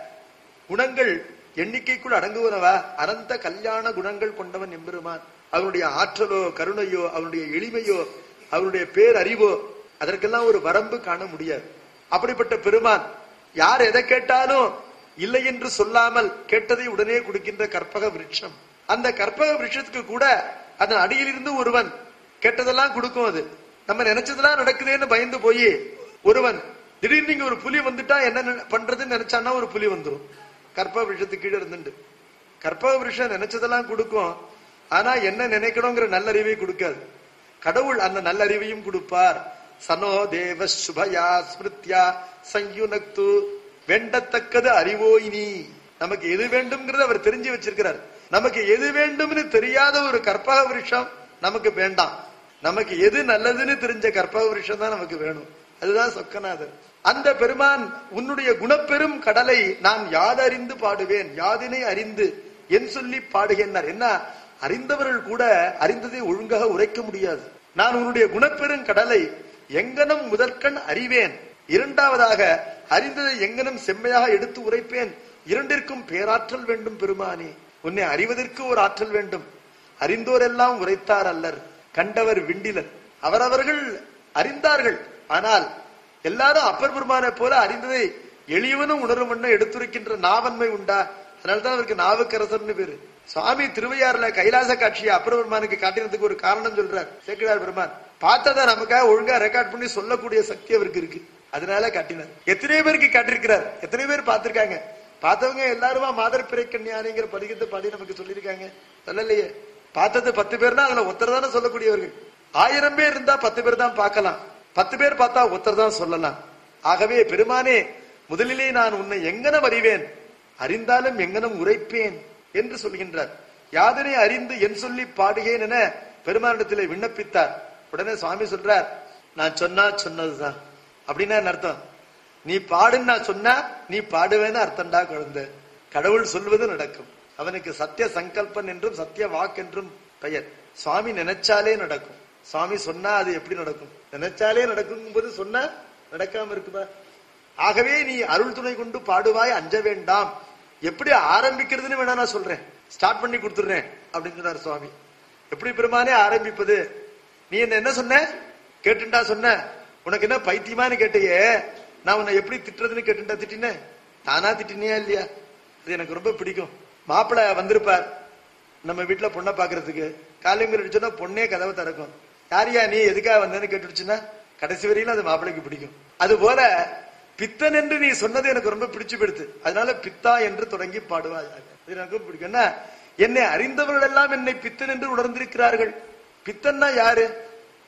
குணங்கள் எண்ணிக்கைக்குள் அடங்குவனவா? அனந்த கல்யாண குணங்கள் கொண்டவன் எம்பெருமான். அவனுடைய ஆற்றலோ கருணையோ அவனுடைய எளிமையோ அவனுடைய பேரறிவோ அதற்கெல்லாம் ஒரு வரம்பு காண முடியாது. அப்படிப்பட்ட பெருமான் யார் எதை கேட்டாலும் இல்லை என்று சொல்லாமல் கேட்டதை உடனே கொடுக்கின்ற கற்பக விருட்சம். அந்த கற்பக விருட்சத்துக்கு கூட அதன் அடியில் இருந்து ஒருவன் கேட்டதெல்லாம் கொடுக்கும். அது நம்ம நினைச்சதெல்லாம் நடக்குதுன்னு பயந்து போய் ஒருவன் திடீர்னு இங்க ஒரு புலி வந்துட்டா என்ன பண்றதுன்னு நினைச்சான்னா ஒரு புலி வந்துடும். கற்பக விருட்சத்துக்கு கீழே இருந்துட்டு கற்பக விருட்சம் நினைச்சதெல்லாம் கொடுக்கும். ஆனா என்ன நினைக்கணுங்கிற நல்லறிவை கொடுக்காது. கடவுள் அந்த நல்லறிவையும் கொடுப்பார். சனோ தேவ சுபயா ஸ்மிருத்யா சயுனக்து. வேண்டத்தக்கது அறிவோயினி. நமக்கு எது வேண்டும்ங்கிறது அவர் தெரிஞ்சு வச்சிருக்கிறார். நமக்கு எது வேண்டும்னு தெரியாத ஒரு கற்பக விருட்சம் நமக்கு வேண்டாம். நமக்கு எது நல்லதுன்னு தெரிஞ்ச கற்பக விருட்சம் தான் நமக்கு வேணும். அதுதான் சொக்கநாதர். அந்த பெருமான் உன்னுடைய குணப்பெரும் கடலை நான் யாதறிந்து பாடுவேன், யாதினை அறிந்து என் சொல்லி பாடுகின்றார். என்ன அறிந்தவர்கள் கூட அறிந்ததை ஒழுங்காக உரைக்க முடியாது. நான் உன்னுடைய குணப்பெரும் கடலை எங்கனம் முதற்கண் அறிவேன். இரண்டாவதாக அறிந்ததை எங்கனம் செம்மையாக எடுத்து உரைப்பேன். இரண்டிற்கும் பேராற்றல் வேண்டும் பெருமானே. உன்னை அறிவதற்கு ஒரு ஆற்றல் வேண்டும். அறிந்தோர் எல்லாம் உரைத்தார் அல்லர், கண்டவர் விண்டிலர். அவரவர்கள் அறிந்தார்கள். ஆனால் எல்லாரும் அப்பர் பெருமானை போல அறிந்ததை எளியவனும் உணரும் எடுத்துரைக்கின்ற நாவன்மை உண்டா? அதனால்தான் அவருக்கு நாவுக்கரசர்னு பேரு. சுவாமி திருவையாறுல கைலாச காட்சியை அப்பர் பெருமானுக்கு காட்டினதுக்கு ஒரு காரணம் சொல்றார் சேக்கிழார் பெருமான். பார்த்ததை நமக்காக ஒழுங்கா ரெக்கார்ட் பண்ணி சொல்லக்கூடிய சக்தி அவருக்கு இருக்கு, அதனால காட்டினார். எத்தனை பேருக்கு காட்டிருக்கிறார், எத்தனை பேர் பார்த்திருக்காங்க? பார்த்தவங்க எல்லாருமா மாதர் பிறை கன்னியானிங்கிற பதிகத்தை பாடி நமக்கு சொல்லியிருக்காங்க, சொல்லலையே. பார்த்தது 10 பேர்னா அதுல ஒருத்தர் தானே சொல்லக்கூடியவர்கள். 1000 பேர் இருந்தா 10 பேர் தான் பார்க்கலாம், 10 பேர் பார்த்தா ஒருத்தர் தான் சொல்லலாம். ஆகவே பெருமானே, முதலிலே நான் உன்னை எங்கனம் அறிவேன், அறிந்தாலும் எங்கனம் உரைப்பேன் என்று சொல்கின்றார். யாதனை அறிந்து என் சொல்லி பாடுகேன் என பெருமானிடத்திலே விண்ணப்பித்தார். உடனே சுவாமி சொல்றார், நான் சொன்னா சொன்னதுதான் அப்படின்னா அர்த்தம். நீ பாடுன்னு நான் சொன்னா நீ பாடுவேன்னு அர்த்தம்டா குழந்தை. கடவுள் சொல்வது நடக்கும். அவனுக்கு சத்திய சங்கல்பன் என்றும் சத்திய வாக்கு என்றும் பெயர். சுவாமி நினைச்சாலே நடக்கும். சுவாமி சொன்னா அது எப்படி நடக்கும்? நினைச்சாலே நடக்கும் போது சொன்னா நடக்காம இருக்குதா? ஆகவே நீ அருள் துணை கொண்டு பாடுவாய், அஞ்ச வேண்டாம். எப்படி ஆரம்பிக்கிறதுன்னு வேணா நான் சொல்றேன், ஸ்டார்ட் பண்ணி கொடுத்துடுறேன் அப்படின்னு சொன்னார் சுவாமி. எப்படி பெருமானே ஆரம்பிப்பது? நீ என்ன சொன்ன கேட்டுண்டா சொன்ன, உனக்கு என்ன பைத்தியமானு கேட்டையே, நான் உன்னை எப்படி திட்டுறதுன்னு கேட்டுண்டா திட்டின, தானா திட்டினியா இல்லையா? அது எனக்கு ரொம்ப பிடிக்கும். மாப்பிள்ள வந்திருப்பார் நம்ம வீட்டுல பொண்ணை பாக்குறதுக்கு, காலைங்க அடிச்சோன்னா பொண்ணே கதவை திறக்கும். யாரியா நீ எதுக்காக வந்தேன்னு கேட்டுடுச்சுன்னா கடைசி வரையிலும் அது மாப்பிள்ளைக்கு பிடிக்கும். அது போல பித்தன் என்று நீ சொன்னது எனக்கு ரொம்ப பிடிச்சு போயிடுது, அதனால பித்தா என்று தொடங்கி பாடுவாய். இது எனக்கு பிடிக்கும். என்னை அறிந்தவர்கள் எல்லாம் என்னை பித்தன் என்று உணர்ந்திருக்கிறார்கள். பித்தன்னா யாரு?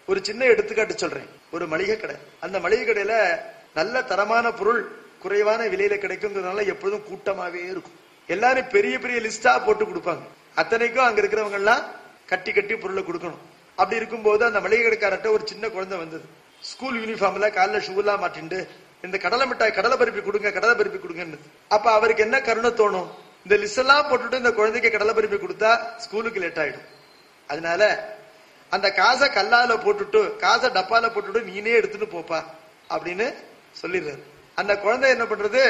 ஒரு சின்ன எடுத்துக்காட்டு சொல்றேன். ஒரு மளிகை கடை. அந்த மளிகை கடையில நல்ல தரமான பொருள் குறைவான விலையில கிடைக்கும்ன்றதுனால எப்பொழுதும் கூட்டமாவே இருக்கும். எல்லாரும் பெரிய பெரிய லிஸ்டா போட்டு கொடுப்பாங்க. அத்தனைக்கும் அங்க இருக்கிறவங்க எல்லாம் கட்டி கட்டி பொருளை கொடுக்கணும். அப்படி இருக்கும்போது அந்த மளிகை கடைக்காரட்ட ஒரு சின்ன குழந்தை வந்தது. ஸ்கூல் யூனிஃபார்ம்ல காலைல ஷூ எல்லாம் மாட்டிண்டு இந்த கடலை மிட்டாய் கடலை பருப்பி கொடுங்க கடலை பருப்பி கொடுங்கன்னு. அப்ப அவருக்கு என்ன கருணை தோணும்? இந்த லிஸ்ட் எல்லாம் போட்டுட்டு இந்த குழந்தைக்கு கடலை பருப்பி கொடுத்தா ஸ்கூலுக்கு லேட் ஆயிடும். அதனால அந்த காசை கல்லால போட்டுட்டு காசை டப்பால போட்டுட்டு நீனே எடுத்துட்டு போப்பா அப்படின்னு சொல்லிடுறாரு. அந்த குழந்தை என்ன பண்றது?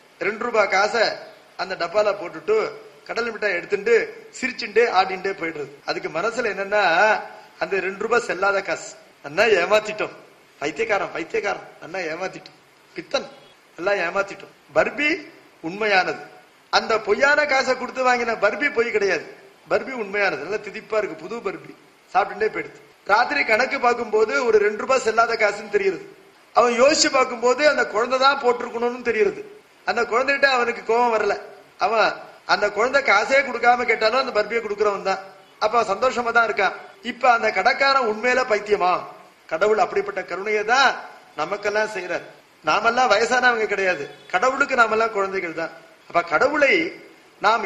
2 ரூபாய் காசை அந்த டப்பால போட்டுட்டு கடலை மிட்டாய் எடுத்துட்டு சிரிச்சுட்டே ஆடிண்டே போயிடுறது. அதுக்கு மனசுல என்னன்னா, அந்த 2 ரூபாய் செல்லாத காசு, அண்ணா ஏமாத்திட்டோம், பைத்தியக்காரன் பைத்தியக்காரன் அண்ணா ஏமாத்திட்டோம், பித்தன் எல்லாம் ஏமாத்திட்டோம். பர்பி உண்மையானது. அந்த பொய்யான காசை கொடுத்து வாங்கின பர்பி பொய் கிடையாது, பர்பி உண்மையானது. நல்லா திதிப்பா இருக்கு, புது பர்பி. சாப்பிட்டுட்டே போயிடுது. ராத்திரி கணக்கு பார்க்கும் போது ஒரு 2 ரூபாய் செல்லாத காசுன்னு தெரியுது. அவன் யோசிச்சு பார்க்கும் போது அந்த குழந்தை தான் போட்டிருக்கணும்னு தெரியுது. அந்த குழந்தைகிட்ட அவனுக்கு கோபம் வரல. அவன் அந்த குழந்தை காசே கொடுக்காம கேட்டாலும் அந்த பர்பியை கொடுக்கறவன் தான். அப்ப சந்தோஷமா தான் இருக்கான். இப்ப அந்த கடைக்காரன் உண்மையில பைத்தியமா? கடவுள் அப்படிப்பட்ட கருணையை தான் நமக்கெல்லாம் செய்யறார். நாமெல்லாம் வயசானவங்க கிடையாது, கடவுளுக்கு நாமெல்லாம் குழந்தைகள் தான். அப்ப கடவுளை நாம்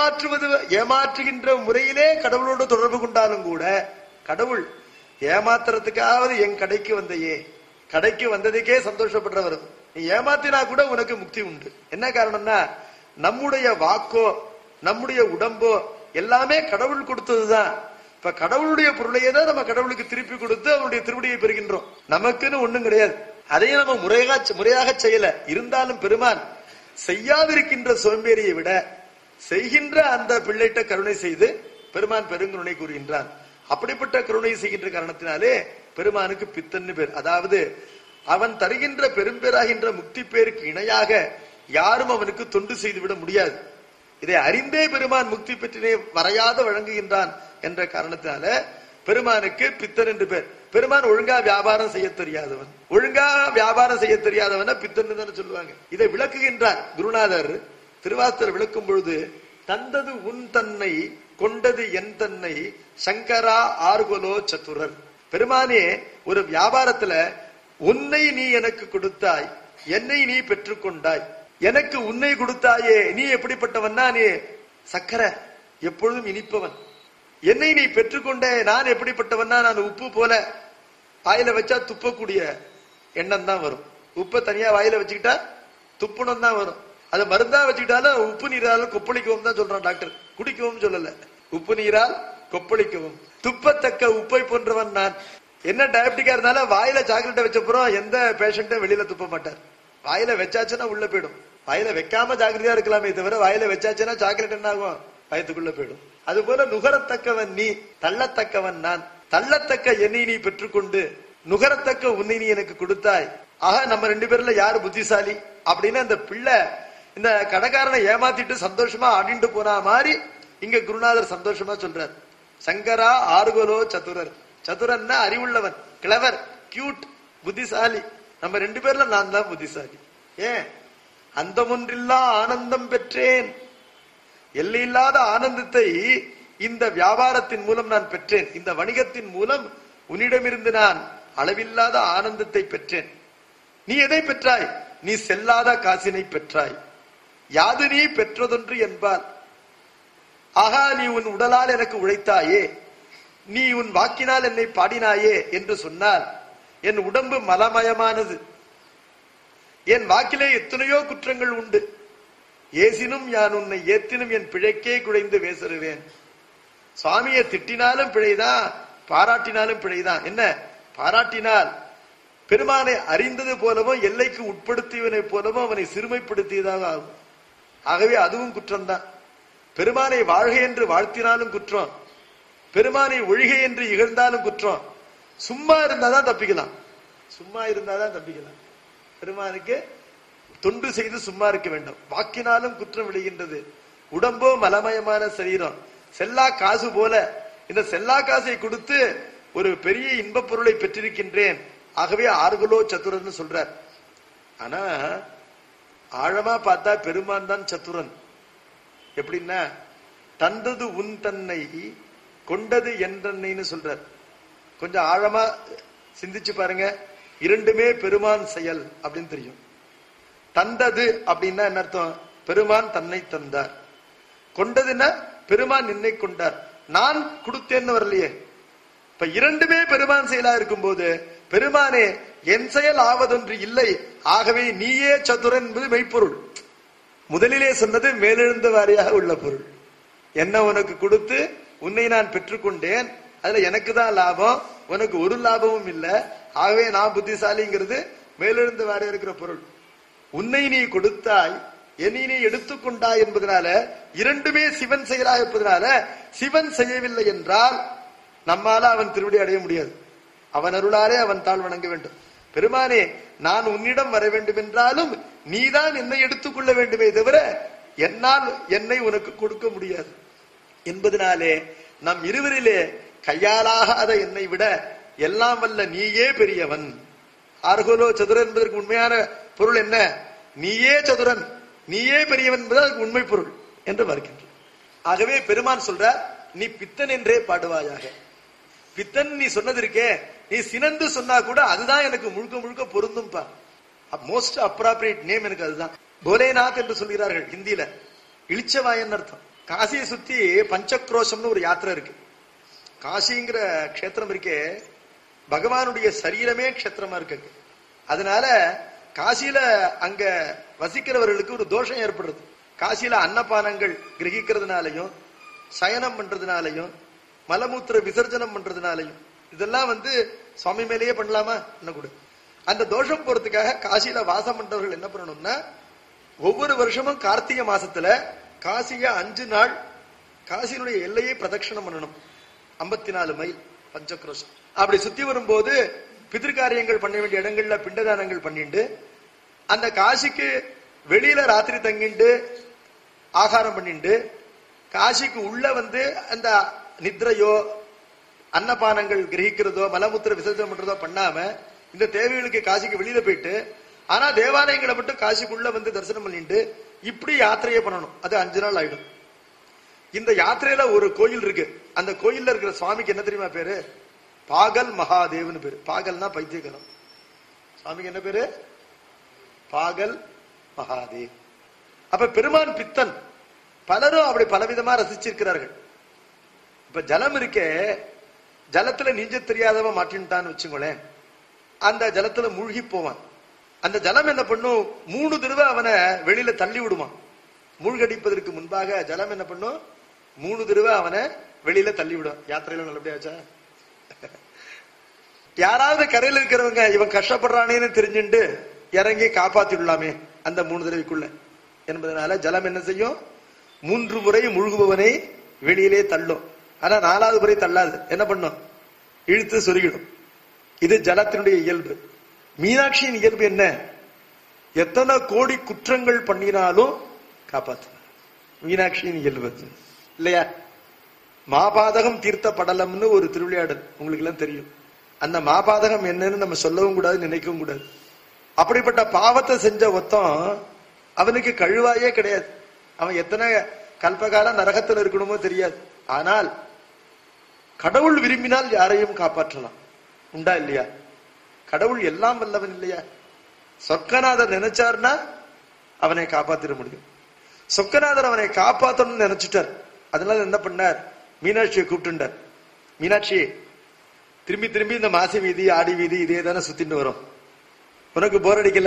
ஏமாற்றுகின்ற முறையிலே கடவுளோடு தொடர்பு கொண்டாலும் கூட கடவுள் ஏமாத்துறதுக்காவது என் கடைக்கு வந்தையே, கடைக்கு வந்ததுக்கே சந்தோஷப்படுறவர். நீ ஏமாத்தினா கூட உனக்கு முக்தி உண்டு. என்ன காரணம்னா, நம்முடைய வாக்கோ நம்முடைய உடம்போ எல்லாமே கடவுள் கொடுத்ததுதான். இப்ப கடவுளுடைய பொருளையே தான் நம்ம கடவுளுக்கு திருப்பி கொடுத்து அவருடைய திருவடியை பெறுகின்றோம். நமக்குன்னு ஒண்ணும் கிடையாது. அதையும் நம்ம முறையாக செய்யல. இருந்தாலும் பெருமான் செய்யாதிருக்கின்ற சோம்பேறியை விட செய்கின்ற அந்த பிள்ளைகிட்ட கருணை செய்து பெருமான் பெருங்கருணை கூறுகின்றான். அப்படிப்பட்ட கருணை செய்கின்ற காரணத்தினாலே பெருமானுக்கு பித்தன்னு பேர். அதாவது அவன் தருகின்ற பெரும்பேராகின்ற முக்தி பேருக்கு இணையாக யாரும் அவனுக்கு தொண்டு செய்துவிட முடியாது. இதை அறிந்தே பெருமான் முக்தி பெற்றினை வரையாத வழங்குகின்றான் என்ற காரணத்தினால பெருமானுக்கு பித்தன் என்று பேர். பெருமான் ஒழுங்கா வியாபாரம் செய்ய தெரியாதவன், ஒழுங்கா வியாபாரம் செய்ய தெரியாதவன பித்தன் தானே சொல்லுவாங்க. இதை விளக்குகின்றார் குருநாதர். திருவாசகர் விளக்கும் பொழுது, தந்தது உன் தன்னை கொண்டது என் தன்னை சங்கரா ஆர்கொலோ சத்துரர். பெருமானே, ஒரு வியாபாரத்துல உன்னை நீ எனக்கு கொடுத்தாய், என்னை நீ பெற்றுக்கொண்டாய். எனக்கு உன்னை கொடுத்தாயே, நீ எப்படிப்பட்டவன்னா, நீ சக்கரை எப்பொழுதும் இனிப்பவன். என்னை நீ பெற்றுக்கொண்டே, நான் எப்படிப்பட்டவன்னா, நான் உப்பு போல வாயில வச்சா துப்பக்கூடிய எண்ணம் தான் வரும். உப்பை தனியா வாயில வச்சுக்கிட்டா துப்புணம் தான் வரும். அதை மருந்தா வச்சுக்கிட்டாலும் உப்பு நீரால் கொப்பளிக்கவும் தான் சொல்றான் டாக்டர், குடிக்கவும் சொல்லல. உப்பு நீரால் கொப்பளிக்கவும். துப்பத்தக்க உப்பை போன்றவன் நான். என்ன டயபெட்டிக்கா இருந்தாலும் வாயில சாக்லேட்டை வச்சப்புறம் எந்த பேஷண்ட்டும் வெளியில துப்ப மாட்டார். வாயில வச்சாச்சுன்னா உள்ள போயிடும். வாயில வைக்காம ஜாக்கிரதையா இருக்கலாமே தவிர வாயில வச்சாச்சுன்னா சாக்லேட் என்ன ஆகும்? வயத்துக்குள்ள போயிடும். அது போல நுகரத்தக்கவன் நீ, தள்ளத்தக்கவன் நான். தள்ளத்தக்க என்னை நீ பெற்றுக்கொண்டு நுகரத்தக்க உன்னை நீ எனக்கு கொடுத்தாய். ஆக நம்ம 2 பேர்ல யாரு புத்திசாலி அப்படின்னு அந்த பிள்ளை இந்த கடைக்காரனை ஏமாத்திட்டு சந்தோஷமா ஆடிண்டு போனா மாதிரி இங்க குருநாதர் சந்தோஷமா சொல்றார். சங்கரா ஆர்கோலோ சதுரர். சதுரன்னா அறிவுள்ளவன், கிளவர், கியூட், புத்திசாலி. நம்ம 2 பேர்ல நான் தான் புத்திசாலி. ஏன்? அந்த ஒன்றில்லா ஆனந்தம் பெற்றேன். எல்லையில்லாத ஆனந்தத்தை இந்த வியாபாரத்தின் மூலம் நான் பெற்றேன். இந்த வணிகத்தின் மூலம் உன்னிடமிருந்து நான் அளவில்லாத ஆனந்தத்தை பெற்றேன். நீ எதை பெற்றாய்? நீ செல்லாத காசினை பெற்றாய். யாது நீ பெற்றதொன்று என்பால். ஆகா, நீ உன் உடலால் எனக்கு உழைத்தாயே, நீ உன் வாக்கினால் என்னை பாடினாயே என்று சொன்னால், என் உடம்பு மலமயமானது, என் வாக்கிலே எத்தனையோ குற்றங்கள் உண்டு. ஏசினும் யான் உன்னை ஏத்தினும் என் பிழைக்கே குழைந்து வேசருவேன். சுவாமியை திட்டினாலும் பிழைதான், பாராட்டினாலும் பிழைதான். என்ன பாராட்டினால்? பெருமானை அறிந்தது போலவும் எல்லைக்கு உட்படுத்தியவனை போலவும் அவனை சிறுமைப்படுத்தியதாக ஆகும். ஆகவே அதுவும் குற்றம்தான். பெருமானை வாழ்க என்று வாழ்த்தினாலும் குற்றம், பெருமானை ஒழிக என்று இகழ்ந்தாலும் குற்றம். சும்மா இருந்தாதான் தப்பிக்கலாம், சும்மா இருந்தாதான் தப்பிக்கலாம். பெருமானுக்கு தொண்டு செய்து சும்மா இருக்க வேண்டும். வாக்கினாலும் குற்றம் விளைகின்றது. உடம்போ மலமயமான சரீரம், செல்லா காசு போல. இந்த செல்லா காசை கொடுத்து ஒரு பெரிய இன்பப் பொருளை பெற்றிருக்கின்றேன். ஆகவே ஆர்கலோ சத்துரன் சொல்றார். ஆனா ஆழமா பார்த்தா பெருமான் தான் சத்துரன். எப்படின்னா, தந்தது உன் தன்னை கொண்டது என்றன்னைன்னு சொல்றார். கொஞ்சம் ஆழமா சிந்திச்சு பாருங்க. இரண்டுமே பெருமான் செயல் அப்படின்னு தெரியும். தந்தது அப்படின்னா என்ன அர்த்தம்? பெருமான் தன்னை தந்தார். கொண்டதுன்னா பெருமான் நின்னை கொண்டார். நான் கொடுத்தேன்னு வரலையே. இப்ப இரண்டுமே பெருமான் செயலா இருக்கும் போது பெருமானே என் செயல் ஆவதொன்று இல்லை, ஆகவே நீயே சதுரன் என்பது மெய்ப்பொருள். முதலிலே சொன்னது மேலெழுந்த வாரியாக உள்ள பொருள். என்ன உனக்கு கொடுத்து உன்னை நான் பெற்றுக்கொண்டேன், அதுல எனக்கு தான் லாபம், உனக்கு ஒரு லாபமும் இல்லை, ஆகவே நான் புத்திசாலிங்கிறது மேலெழுந்த வாரியா இருக்கிற பொருள். உன்னை நீ கொடுத்தாய், என்னை நீ எடுத்துக்கொண்டாய் என்பதனால இரண்டுமே சிவன் செயலாக இருப்பதனால சிவன் செய்யவில்லை என்றால் நம்மால அவன் திருவடி அடைய முடியாது. அவன் அருளாலே அவன் தாழ் வணங்க வேண்டும். பெருமானே நான் உன்னிடம் வர வேண்டும் என்றாலும் நீதான் என்னை எடுத்துக்கொள்ள வேண்டுமே தவிர என்னால் என்னை உனக்கு கொடுக்க முடியாது என்பதனாலே நம் இருவரிலே கையாலாகாத என்னை விட எல்லாம் வல்ல நீயே பெரியவன். ஆர்கோலோ சதுரன் என்பதற்கு உண்மையான பொருள் என்ன? நீயே சதுரன், நீயே பெரியவன் என்பது அதுக்கு உண்மை பொருள் என்று வருகின்ற. ஆகவே பெருமான் சொல்ற, நீ பித்தன் என்றே பாடுவாயாக. பித்தன் நீ சொன்னது இருக்கே, நீ சினந்து சொன்னா கூட அதுதான் எனக்கு முழுக்க முழுக்க பொருந்தும். மோஸ்ட் அப்ராப்ரியேட் நேம் எனக்கு அதுதான். போலேநாத் என்று சொல்கிறார்கள் ஹிந்தியில, இளிச்சவாயன் அர்த்தம். காசியை சுத்தி பஞ்சக்ரோஷம்னு ஒரு யாத்திரை இருக்கு. காசிங்கிற கஷேத்திரம் இருக்கே, பகவானுடைய சரீரமே கஷேத்திரமா இருக்கு. அதனால காசியில அங்க வசிக்கிறவர்களுக்கு ஒரு தோஷம் ஏற்படுறது. காசியில அன்னபானங்கள் கிரகிக்கிறதுனாலையும் சயனம் பண்றதுனாலையும் மலமூத்திர விசர்ஜனம் பண்றதுனாலையும் இதெல்லாம் சுவாமி மேலேயே பண்ணலாமா என்ன கூட அந்த தோஷம் போறதுக்காக காசியில வாசம் பண்றவர்கள் என்ன பண்ணணும்னா, ஒவ்வொரு வருஷமும் கார்த்திகை மாசத்துல காசிய 5 நாள் காசியினுடைய எல்லையை பிரதட்சணம் பண்ணணும். 54 மைல் பஞ்சக்ரோஷம். அப்படி சுத்தி வரும்போது பிதிர்காரியங்கள் பண்ண வேண்டிய இடங்கள்ல பிண்டதானங்கள் பண்ணிட்டு அந்த காசிக்கு வெளியில ராத்திரி தங்கிண்டு ஆகாரம் பண்ணிட்டு காசிக்கு உள்ள அந்த நித்ரையோ அன்னபானங்கள் கிரகிக்கிறதோ மலமுத்திர விசர்ஜனம் பண்றதோ பண்ணாம இந்த தேவைகளுக்கு காசிக்கு வெளியில போயிட்டு, ஆனா தேவாலயங்களை மட்டும் காசிக்குள்ள தரிசனம் பண்ணிட்டு இப்படி யாத்திரையே பண்ணணும். அது 5 நாள் ஆயிடும். இந்த யாத்திரையில ஒரு கோயில் இருக்கு. அந்த கோயில்ல இருக்கிற சுவாமிக்கு என்ன தெரியுமா பேரு? பாகல் மகாதேவ்னு பேரு. பாகல்னா பைத்தியக்காரன். சுவாமிக்கு என்ன பேரு? பாகல் மகாதேவ். அப்ப பெருமான் பித்தன். பலரும் அப்படி பலவிதமா ரசிச்சிருக்கிறார்கள். இப்ப ஜலம் இருக்கே, ஜலத்துல நீஞ்ச தெரியாதவன் மாட்டின்ட்டான்னு வச்சுங்களேன், அந்த ஜலத்துல மூழ்கி போவான். அந்த ஜலம் என்ன பண்ணும்? 3 தடவை அவனை வெளியில தள்ளி விடுமா. மூழ்கடிப்பதற்கு முன்பாக ஜலம் என்ன பண்ணும்? 3 தடவை அவனை வெளியில தள்ளி விடும். யாத்திரையில நல்லபடியாச்சா? யாராவது கரையில் இருக்கிறவங்க இவன் கஷ்டப்படுறானேன்னு தெரிஞ்சுட்டு இறங்கி காப்பாத்தி விடலாமே அந்த 3 தடவைக்குள்ள என்பதனால ஜலம் என்ன செய்யும்? 3 முறை மூழ்குபவனை வெளியிலே தள்ளும். ஆனா 4வது முறை தள்ளாது. என்ன பண்ணும்? இழுத்து சொருகிடும். இது ஜலத்தினுடைய இயல்பு. மீனாட்சியின் இயல்பு என்ன? எத்தனை கோடி குற்றங்கள் பண்ணினாலும் காப்பாத்து. மீனாட்சியின் இயல்பு இல்லையா? மாபாதகம் தீர்த்த படலம்னு ஒரு திருவிளையாடல் உங்களுக்கு எல்லாம் தெரியும். அந்த மாபாதகம் என்னன்னு நம்ம சொல்லவும் கூடாது, நினைக்கவும் கூடாது. அப்படிப்பட்ட பாவத்தை செஞ்ச ஒருத்தன் அவனுக்கு கழுவாயே கிடையாது. அவன் எத்தனை கல்பகால நரகத்தில் இருக்கணுமோ தெரியாது. ஆனால் கடவுள் விரும்பினால் யாரையும் காப்பாற்றலாம். உண்டா இல்லையா? கடவுள் எல்லாம் வல்லவன் இல்லையா? சொக்கநாதர் நினைச்சார்னா அவனை காப்பாத்திட முடியும். சொக்கநாதர் அவனை காப்பாற்றணும்னு நினைச்சிட்டார். அதனால என்ன பண்ணார்? மீனாட்சியை கூப்பிட்டுட்டார். மீனாட்சி, திரும்பி திரும்பி இந்த மாசி வீதி ஆடி வீதி இதே தானே சுத்திட்டு வரும், உனக்கு போர் அடிக்கல?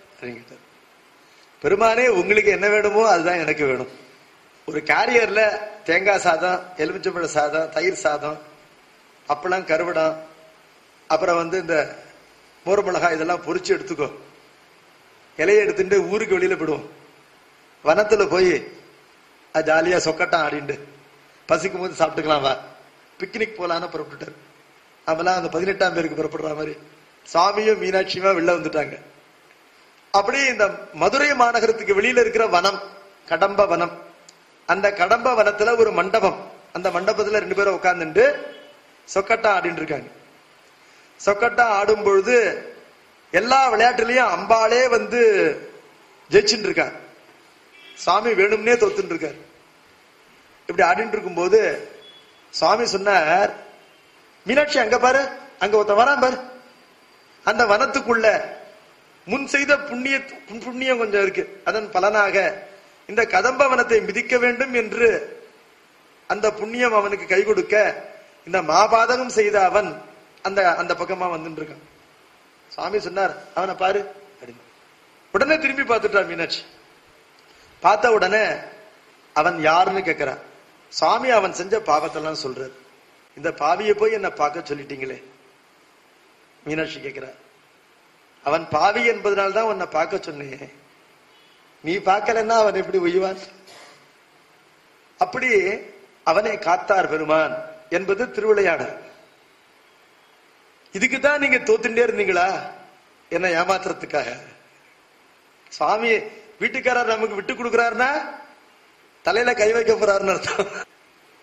பெருமானே, உங்களுக்கு என்ன வேணுமோ அதுதான் எனக்கு வேணும். ஒரு கேரியர்ல தேங்காய் சாதம், எலுமிச்சம்பழ சாதம், தயிர் சாதம், அப்பளம், கருவடம், அப்புறம் இந்த மோர் மிளகாய் இதெல்லாம் பொரிச்சு எடுத்துக்கோ. இலையை எடுத்துட்டு ஊருக்கு வெளியில போயிடுவோம். வனத்துல போய் ஜாலியா சொக்கட்டம் ஆடிண்டு பசிக்கும் போது சாப்பிட்டுக்கலாம், வா பிக்னிக் போலான்னு புறப்பட்டுட்டாரு. அவெல்லாம் அந்த 18ஆம் பேருக்கு புறப்படுற மாதிரி சுவாமியும் மீனாட்சியுமா வெளில வந்துட்டாங்க. அப்படி இந்த மதுரை மாநகரத்துக்கு வெளியில இருக்கிற வனம் கடம்ப வனம். அந்த கடம்ப வனத்துல ஒரு மண்டபம். அந்த மண்டபத்துல 2 பேரும் உட்கார்ந்துட்டு சொக்கட்டா ஆடிட்டு இருக்காங்க. சொக்கட்டா ஆடும் பொழுது எல்லா விளையாட்டுலயும் அம்பாளே ஜெயிச்சுட்டு இருக்காங்க. சுவாமி வேணும்னே தோத்துட்டு இருக்காரு. இப்படி ஆடிட்டு இருக்கும் போது சுவாமி சொன்னார், மீனாட்சி அங்க பாரு, அங்க ஒருத்த வரான் பாரு. அந்த வனத்துக்குள்ள முன் செய்த புண்ணியம் கொஞ்சம் இருக்கு. அதன் பலனாக இந்த கதம்ப வனத்தை மிதிக்க வேண்டும் என்று அந்த புண்ணியம் அவனுக்கு கை கொடுக்க இந்த மாபாதகம் செய்த அவன் அந்த அந்த பக்கமா வந்துட்டு இருக்கான். சுவாமி சொன்னார், அவனை பாரு அப்படின்னு. உடனே திரும்பி பார்த்துட்டான் மீனாட்சி. பார்த்த உடனே அவன் யாருன்னு கேட்கிறான். சுவாமி அவன் செஞ்ச பாவத்தெல்லாம் சொல்றாரு. இந்த பாவியை போய் என்ன பார்க்க சொல்லிட்டீங்களே. மீனாட்சி கேட்கிற, அவன் பாவி என்பதனால்தான் உன்னை பார்க்க சொன்னேன், நீ பார்க்கலன்னா அவன் எப்படி உய்வான்? அப்படி அவனை காத்தார் பெருமான் என்பது திருவிளையாடல். இதுக்குதான் நீங்க தோத்துட்டே இருந்தீங்களா என்ன ஏமாத்துறதுக்காக? சுவாமி வீட்டுக்காரர் நமக்கு விட்டு கொடுக்கிறாருன்னா தலையில கை வைக்க போறாருன்னு அர்த்தம்.